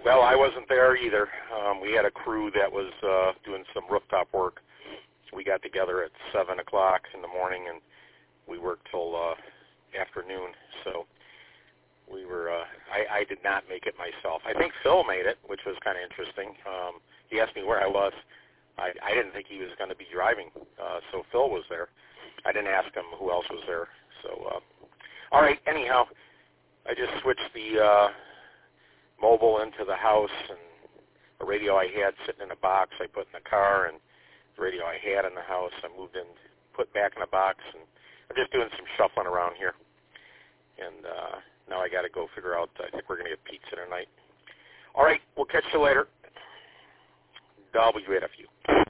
Well, I wasn't there either. We had a crew that was doing some rooftop work. We got together at 7 o'clock in the morning, and we worked till afternoon. So we were. I did not make it myself. I think Phil made it, which was kind of interesting. He asked me where I was. I didn't think he was going to be driving, so Phil was there. I didn't ask him who else was there. So, all right. Anyhow, I just switched the mobile into the house, and the radio I had sitting in a box I put in the car, and the radio I had in the house I moved in, put back in a box, and I'm just doing some shuffling around here. And now I got to go figure out. I think we're going to get pizza tonight. All right. We'll catch you later. WAFU.